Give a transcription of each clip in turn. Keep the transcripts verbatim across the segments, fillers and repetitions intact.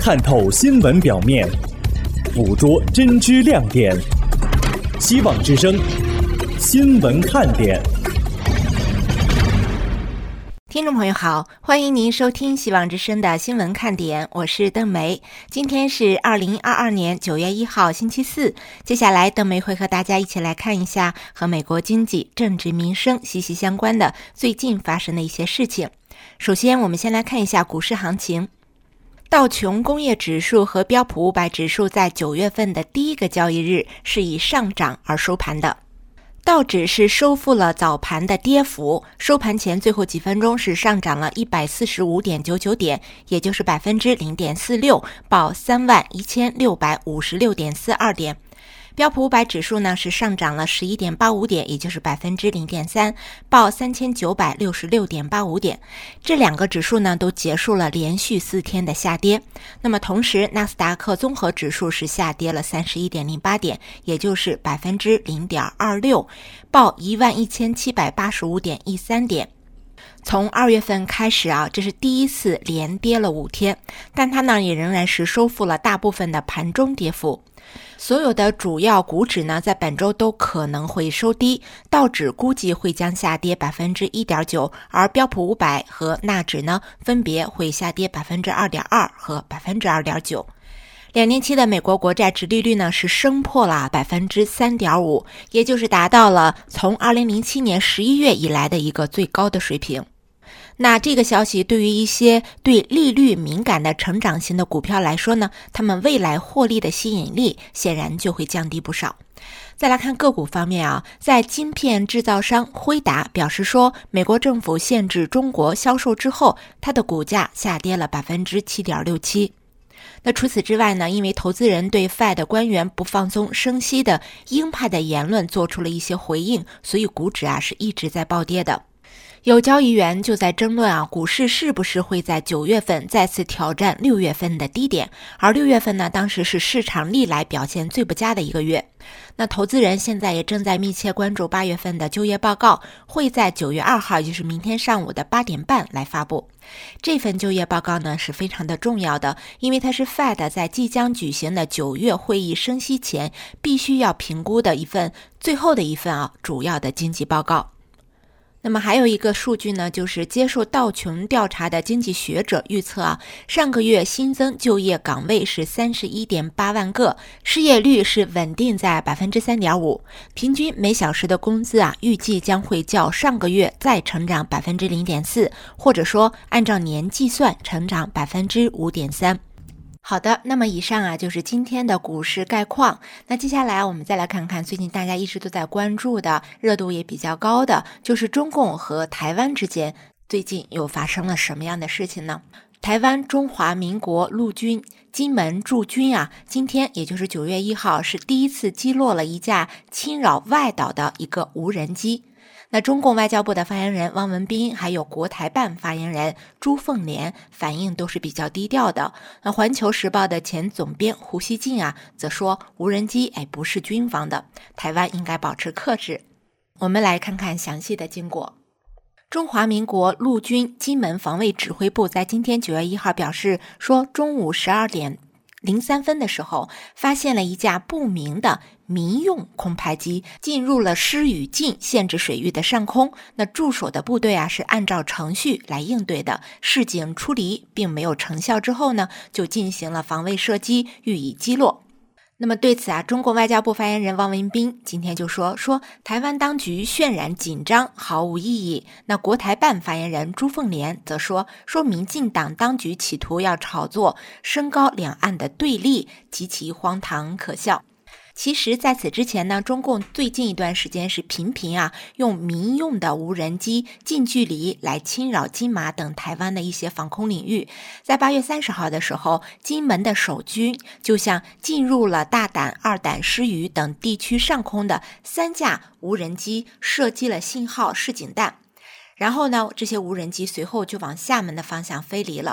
看透新闻表面，捕捉真知亮点。希望之声，新闻看点。 听众朋友好，欢迎您收听希望之声的新闻看点，我是邓梅。今天是二零二二年九月一号星期四，接下来邓梅会和大家一起来看一下和美国经济、政治、民生息息相关的最近发生的一些事情。首先我们先来看一下股市行情。道琼工业指数和标普五百指数在九月份的第一个交易日是以上涨而收盘的。道指是收复了早盘的跌幅，收盘前最后几分钟是上涨了 一百四十五点九九 点，也就是 百分之零点四六， 报 三万一千六百五十六点四二 点。标普五百指数呢是上涨了 十一点八五 点，也就是 百分之零点三， 报 三千九百六十六点八五 点。这两个指数呢都结束了连续四天的下跌。那么同时纳斯达克综合指数是下跌了 三十一点零八 点，也就是 百分之零点二六， 报 一万一千七百八十五点一三 点。从二月份开始啊，这是第一次连跌了五天，但它呢也仍然是收复了大部分的盘中跌幅。所有的主要股指呢在本周都可能会收低，道指估计会将下跌 百分之一点九， 而标普五百和纳指呢分别会下跌 百分之二点二 和 百分之二点九。两年期的美国国债殖利率呢是升破了 百分之三点五， 也就是达到了从二零零七年十一月以来的一个最高的水平。那这个消息对于一些对利率敏感的成长型的股票来说呢，他们未来获利的吸引力显然就会降低不少。再来看个股方面啊，在晶片制造商辉达表示说，美国政府限制中国销售之后，它的股价下跌了 百分之七点六七。那除此之外呢，因为投资人对 Fed 官员不放松升息的鹰派的言论做出了一些回应，所以股指啊是一直在暴跌的。有交易员就在争论啊，股市是不是会在九月份再次挑战六月份的低点，而六月份呢，当时是市场历来表现最不佳的一个月。那投资人现在也正在密切关注八月份的就业报告，会在九月二号，也就是明天上午的八点半来发布。这份就业报告呢是非常的重要的，因为它是 Fed 在即将举行的九月会议升息前必须要评估的一份最后的一份啊主要的经济报告。那么还有一个数据呢，就是接受道琼调查的经济学者预测啊，上个月新增就业岗位是 三十一点八万个，失业率是稳定在 百分之三点五， 平均每小时的工资啊，预计将会较上个月再成长 百分之零点四， 或者说按照年计算成长 百分之五点三。好的，那么以上啊就是今天的股市概况。那接下来我们再来看看最近大家一直都在关注的，热度也比较高的，就是中共和台湾之间最近又发生了什么样的事情呢？台湾中华民国陆军金门驻军啊，今天也就是九月一号是第一次击落了一架侵扰外岛的一个无人机。那中共外交部的发言人汪文斌还有国台办发言人朱凤莲反应都是比较低调的。那环球时报的前总编胡锡进啊则说，无人机哎不是军方的，台湾应该保持克制。我们来看看详细的经过。中华民国陆军金门防卫指挥部在今天九月一号表示说，中午十二点零三分的时候，发现了一架不明的民用空拍机进入了施与禁限制水域的上空。那驻守的部队啊是按照程序来应对的，示警出离并没有成效之后呢，就进行了防卫射击，予以击落。那么对此啊，中国外交部发言人汪文斌今天就说说台湾当局渲染紧张毫无意义。那国台办发言人朱凤莲则说说民进党当局企图要炒作升高两岸的对立，极其荒唐可笑。其实在此之前呢，中共最近一段时间是频频啊用民用的无人机近距离来侵扰金马等台湾的一些防空领域。在八月三十号的时候，金门的守军就向进入了大胆、二胆、狮屿等地区上空的三架无人机射击了信号示警弹，然后呢，这些无人机随后就往厦门的方向飞离了。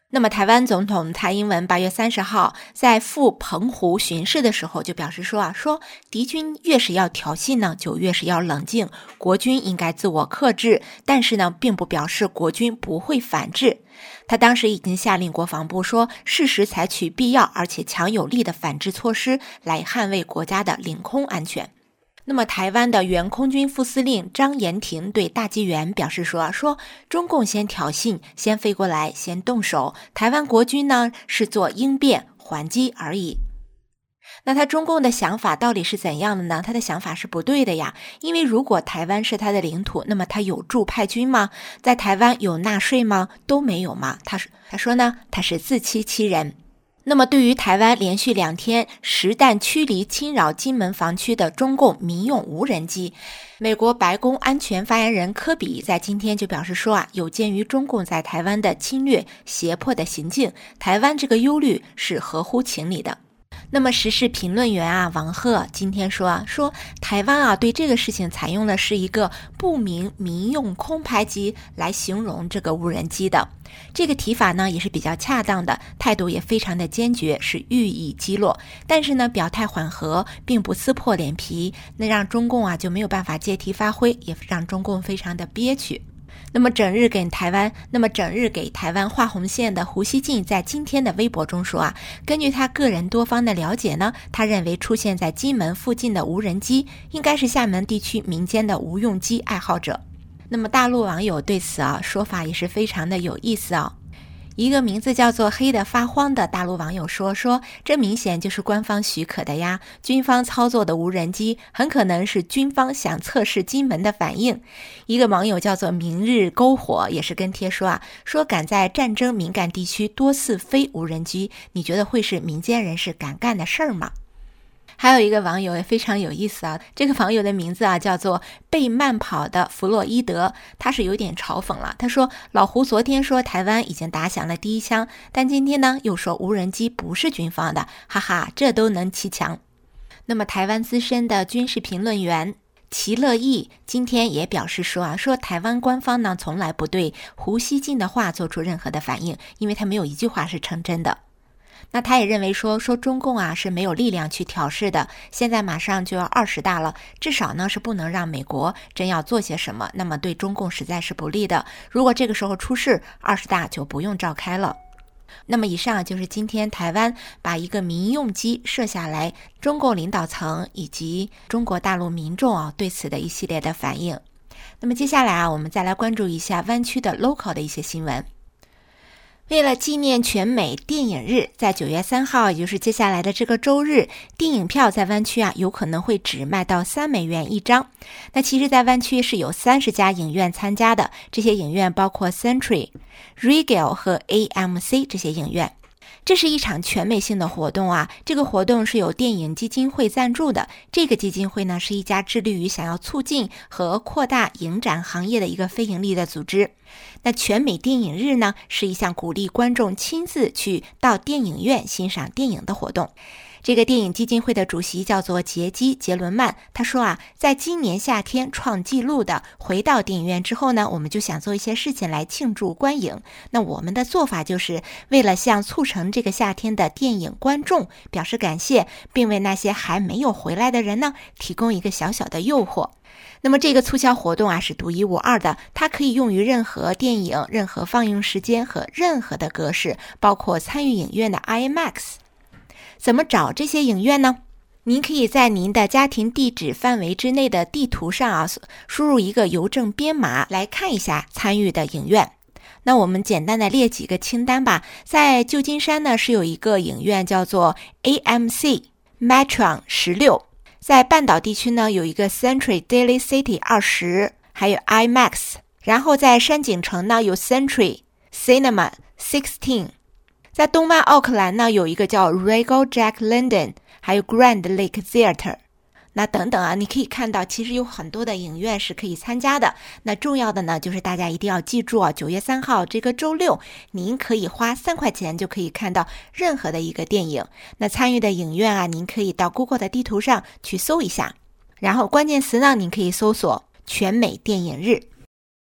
那么台湾总统蔡英文八月三十号在赴澎湖巡视的时候就表示说啊，说敌军越是要挑衅呢，就越是要冷静，国军应该自我克制，但是呢，并不表示国军不会反制。他当时已经下令国防部说，适时采取必要而且强有力的反制措施，来捍卫国家的领空安全。那么台湾的原空军副司令张延廷对大纪元表示说说中共先挑衅，先飞过来，先动手，台湾国军呢是做应变还击而已。那他中共的想法到底是怎样的呢？他的想法是不对的呀，因为如果台湾是他的领土，那么他有驻派军吗？在台湾有纳税吗？都没有吗？他说他说呢，他是自欺欺人。那么对于台湾连续两天实弹驱离侵扰金门防区的中共民用无人机，美国白宫安全发言人科比在今天就表示说啊，有鉴于中共在台湾的侵略胁迫的行径，台湾这个忧虑是合乎情理的。那么时事评论员啊王鹤今天说啊，说台湾啊对这个事情采用的是一个不明民用空拍机来形容这个无人机的，这个提法呢也是比较恰当的，态度也非常的坚决，是予以击落，但是呢表态缓和，并不撕破脸皮，那让中共啊就没有办法借题发挥，也让中共非常的憋屈。那么整日给台湾，那么整日给台湾画红线的胡锡进在今天的微博中说啊，根据他个人多方的了解呢，他认为出现在金门附近的无人机应该是厦门地区民间的无用机爱好者。那么大陆网友对此啊说法也是非常的有意思啊。一个名字叫做黑的发慌的大陆网友说说这明显就是官方许可的呀，军方操作的无人机很可能是军方想测试金门的反应。一个网友叫做明日篝火也是跟帖说啊，说敢在战争敏感地区多次飞无人机，你觉得会是民间人士敢干的事儿吗？还有一个网友也非常有意思啊，这个网友的名字啊叫做被慢跑的弗洛伊德，他是有点嘲讽了。他说老胡昨天说台湾已经打响了第一枪，但今天呢又说无人机不是军方的，哈哈，这都能骑墙。那么台湾资深的军事评论员齐乐意今天也表示说啊，说台湾官方呢从来不对胡锡进的话做出任何的反应，因为他没有一句话是成真的。那他也认为说说中共啊是没有力量去挑事的，现在马上就要二十大了，至少呢是不能让美国真要做些什么，那么对中共实在是不利的。如果这个时候出事，二十大就不用召开了。那么以上就是今天台湾把一个民用机射下来，中共领导层以及中国大陆民众啊对此的一系列的反应。那么接下来啊，我们再来关注一下湾区的 local 的一些新闻。为了纪念全美电影日，在九月三号，也就是接下来的这个周日，电影票在湾区啊有可能会只卖到三美元一张。那其实在湾区是有三十家影院参加的，这些影院包括 Century、Regal 和 A M C 这些影院。这是一场全美性的活动啊，这个活动是由电影基金会赞助的。这个基金会呢是一家致力于想要促进和扩大影展行业的一个非盈利的组织。那全美电影日呢是一项鼓励观众亲自去到电影院欣赏电影的活动。这个电影基金会的主席叫做杰基·杰伦曼，他说啊，在今年夏天创纪录的回到电影院之后呢，我们就想做一些事情来庆祝观影。那我们的做法就是为了向促成这个夏天的电影观众表示感谢，并为那些还没有回来的人呢提供一个小小的诱惑。那么这个促销活动啊是独一无二的，它可以用于任何电影、任何放映时间和任何的格式，包括参与影院的 IMAX。怎么找这些影院呢？您可以在您的家庭地址范围之内的地图上啊，输入一个邮政编码来看一下参与的影院。那我们简单的列几个清单吧。在旧金山呢是有一个影院叫做 A M C Metron 十六，在半岛地区呢有一个 Century Daly City 二十，还有 IMAX。然后在山景城呢有 Century Cinema 十六。在东湾奥克兰呢有一个叫 Regal Jack London， 还有 Grand Lake Theatre。 那等等啊，你可以看到其实有很多的影院是可以参加的。那重要的呢就是大家一定要记住啊，九月三号这个周六，您可以花三块钱就可以看到任何的一个电影。那参与的影院啊，您可以到 Google 的地图上去搜一下，然后关键词呢您可以搜索全美电影日。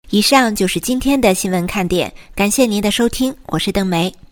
以上就是今天的新闻看点，感谢您的收听，我是邓梅。